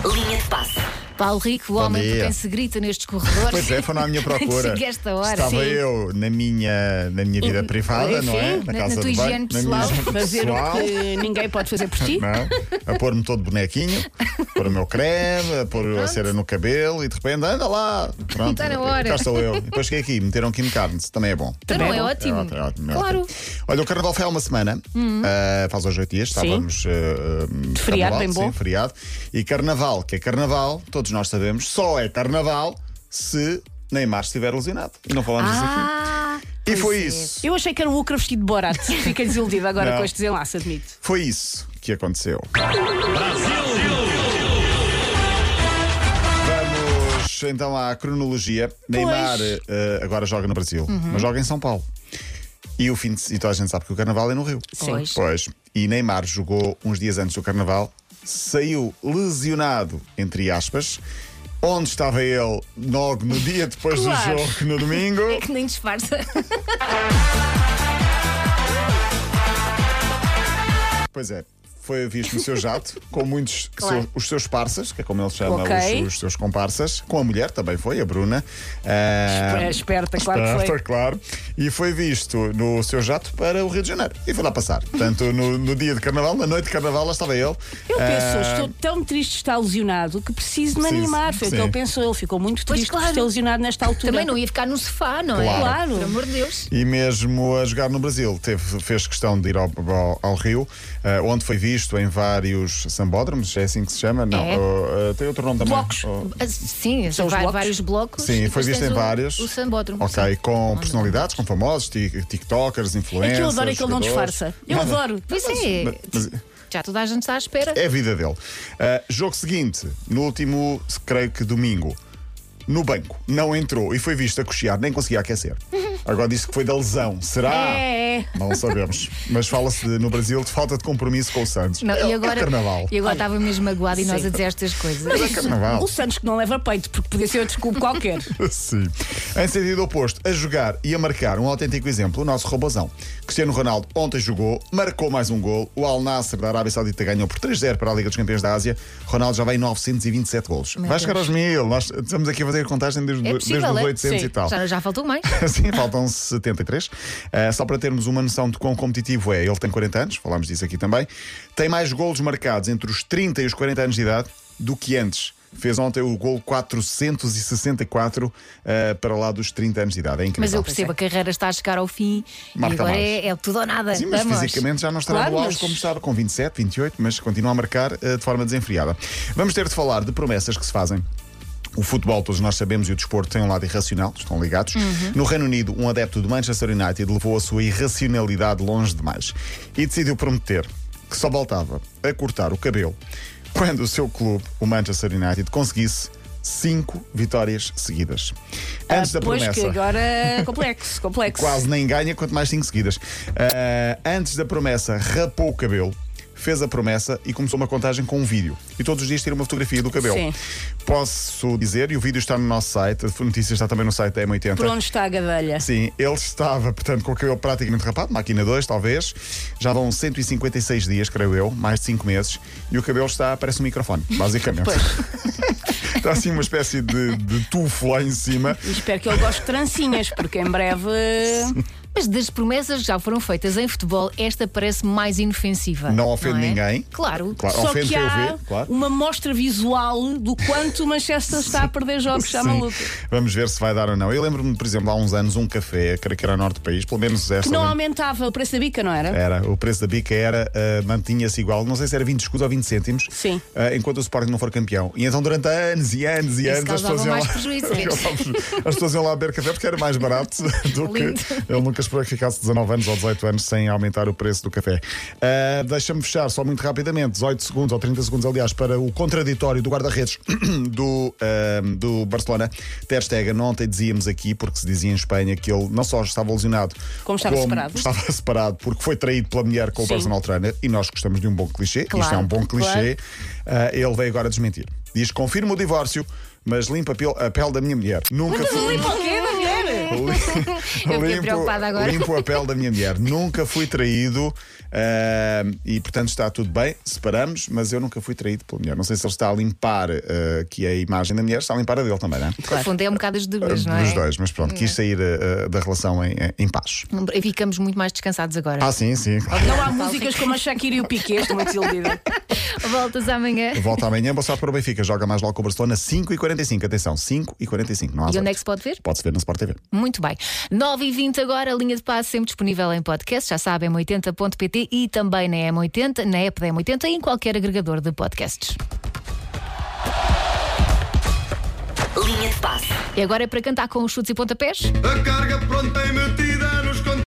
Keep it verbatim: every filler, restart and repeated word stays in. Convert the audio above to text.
Linha de passe. Paulo Rico, o Bom homem dia. que se grita nestes corredores. Pois é, foram à minha procura. Chega esta hora. Estava Sim. eu na minha, na minha vida privada, enfim, não é? na- na casa tua de higiene banho, pessoal. na minha higiene Fazer pessoal. o que ninguém pode fazer por ti. Não, a pôr-me todo bonequinho, pôr o meu creme, a pôr a cera no cabelo e de repente anda lá. Pronto, Está na hora. cá estou eu. E depois cheguei aqui, meteram Kim Carnes, também é bom. Então não é bom. ótimo. É ótimo, é ótimo, é Claro. ótimo. Olha, o carnaval foi há uma semana, ah, faz hoje oito dias, estávamos. ah, de feriado, carnaval, bem bom. Sim, feriado. E carnaval, que é carnaval, todos nós sabemos, só é carnaval se Neymar estiver lesionado. E não falamos disso aqui. Ah, E pois foi é. isso. Eu achei que era o Ucra vestido de Borat. Fiquei desiludida agora Não. com este desenlace, admito. Foi isso que aconteceu. Vamos então à cronologia. Neymar eh, agora joga no Brasil, mas joga em São Paulo. E o fim de e toda a gente sabe que o carnaval é no Rio. Pois. Pois. E Neymar jogou uns dias antes do carnaval, saiu lesionado, entre aspas. Onde estava ele logo no dia depois Claro. do jogo, no domingo? É que nem disfarça. Pois é, foi visto no seu jato, com muitos Claro. seu- os seus parças, que é como ele chama Ok. os, os seus comparsas, com a mulher também foi, a Bruna. Ah, É esperta, claro que esperta, foi. claro. E foi visto no seu jato para o Rio de Janeiro. E foi lá passar. Portanto, no, no dia de carnaval, na noite de carnaval, lá estava ele. Eu penso, Ah, estou tão triste de estar lesionado que preciso de me Preciso, animar. Foi o que sim. ele pensou. Ele ficou muito Pois, triste claro. por ter lesionado nesta altura. Também não ia ficar no sofá, não é? Claro. Claro. Por amor de Deus. E mesmo a jogar no Brasil, teve, fez questão de ir ao, ao, ao Rio, ah, onde foi visto em vários sambódromos, é assim que se chama? Não, É. ah, ah, tem outro nome também. Blocos. Oh, Ah, Sim, São os vai- blocos? vários blocos. Sim, e foi depois visto tens em o- vários. O sambódromo. Ok, sim. com personalidades, com famosos, ti- tiktokers, influencers. Aquilo eu adoro é que ele não jogadores. disfarça. Eu Nada. adoro. Pois é. Mas- Já toda a gente está à espera. É a vida dele. Ah, jogo seguinte, no último, creio que domingo, no banco, não entrou e foi visto a cochear, nem conseguia aquecer. Agora disse que foi da lesão. Será? É, é. Não sabemos. Mas fala-se de- no Brasil de falta de compromisso com o Santos. Não, é, e agora, é carnaval. E agora estava mesmo magoado e nós Sim. a dizer estas coisas. Mas é carnaval. O Santos que não leva peito, porque podia ser outro clube qualquer. Sim. Em sentido oposto, a jogar e a marcar um autêntico exemplo, o nosso robozão. Cristiano Ronaldo ontem jogou, marcou mais um gol. O Al Nassr da Arábia Saudita ganhou por três a zero para a Liga dos Campeões da Ásia. Ronaldo já vai em novecentos e vinte e sete golos. Meu Vai chegar Deus. aos mil. Nós estamos aqui a fazer a contagem desde, É desde possível, os é? oitocentos Sim. e tal. Já, já faltou mais. Sim, faltam setenta e três. Uh, só para termos uma noção de quão competitivo é, ele tem quarenta anos, falámos disso aqui também. Tem mais golos marcados entre os trinta e os quarenta anos de idade do que antes. Fez ontem o gol quatrocentos e sessenta e quatro uh, para lá dos trinta anos de idade. É incrível. Mas eu percebo, a carreira está a chegar ao fim Marca e agora mais. é, é tudo ou nada. Sim, mas Vamos. fisicamente já não estará Claro, no auge mas- como estava, com vinte e sete, vinte e oito, mas continua a marcar uh, de forma desenfreada. Vamos ter de falar de promessas que se fazem. O futebol, todos nós sabemos, e o desporto têm um lado irracional, estão ligados. No Reino Unido, um adepto do Manchester United levou a sua irracionalidade longe demais e decidiu prometer que só voltava a cortar o cabelo quando o seu clube, o Manchester United, conseguisse cinco vitórias seguidas. Antes da Ah, pois promessa. que agora é complexo, complexo. Quase nem ganha, quanto mais cinco seguidas. Ah, antes da promessa, rapou o cabelo, fez a promessa e começou uma contagem com um vídeo. E todos os dias tira uma fotografia do cabelo. Sim. Posso dizer, e o vídeo está no nosso site, a notícia está também no site da M oitenta. Por onde está a gadelha? Sim, ele estava, portanto, com o cabelo praticamente rapado, máquina dois, talvez. Já vão cento e cinquenta e seis dias, creio eu, mais de cinco meses. E o cabelo está, parece um microfone, basicamente. Está assim uma espécie de, de tufo lá em cima. E espero que ele goste de trancinhas, porque em breve. Mas das promessas que já foram feitas em futebol, esta parece mais inofensiva. Não ofende é? ninguém. Claro. Claro, Só ofende que quem o há vê, claro. uma mostra visual do quanto o Manchester está a perder jogos, já Sim. maluco. Vamos ver se vai dar ou não. Eu lembro-me, por exemplo, há uns anos, um café, creio que era a norte do país, pelo menos esta. Que não aumentava o preço da bica, não era? Era, o preço da bica era, uh, mantinha-se igual, não sei se era vinte escudos ou vinte cêntimos, Sim. uh, enquanto o Sporting não for campeão. E então durante anos e anos e Isso anos as causava pessoas iam mais lá. prejuízo. As pessoas iam lá beber café porque era mais barato do que. Lindo. Ele nunca esperou que ficasse dezanove anos ou dezoito anos sem aumentar o preço do café. Uh, Deixa-me fechar só muito rapidamente, dezoito segundos ou trinta segundos, aliás, para o contraditório do guarda-redes do, uh, do Barcelona. Ter Stegen, ontem dizíamos aqui, porque se dizia em Espanha que ele não só estava lesionado, Como estava separado. estava separado porque foi traído pela mulher com o Sim. personal trainer, e nós gostamos de um bom clichê. Claro, Isto é um bom clichê. claro. Uh, ele veio agora desmentir. Diz: confirma o divórcio, mas limpa a pele, a pele da minha mulher. Nunca Mas fui. limpa o quê da mulher? Eu fiquei preocupada agora. Limpo a pele da minha mulher. Nunca fui traído. Uh, e portanto está tudo bem, separamos, mas eu nunca fui traído pela mulher. Não sei se ele está a limpar uh, que a imagem da mulher, está a limpar a dele também, não é? Claro. No fundo é um bocado as dúvidas, Uh, não é? Dos dois, mas pronto, quis sair uh, da relação em, em paz. E ficamos muito mais descansados agora. Ah, sim, sim. Não há músicas como a Shakira e o Piqué, estou muito desiludida. Voltas amanhã. Volta amanhã, boa sorte para o Benfica. Joga mais logo com o Barcelona, cinco e quarenta e cinco. Atenção, cinco e quarenta e cinco. Não há E onde é que se pode ver? Pode-se ver na Sport T V. Muito bem. nove e vinte agora, a linha de passe sempre disponível em podcast, já sabem, m oitenta ponto pt e também na M oitenta, na app da M oitenta e em qualquer agregador de podcasts. Linha de passe. E agora é para cantar com os chutes e pontapés? A carga pronta e metida nos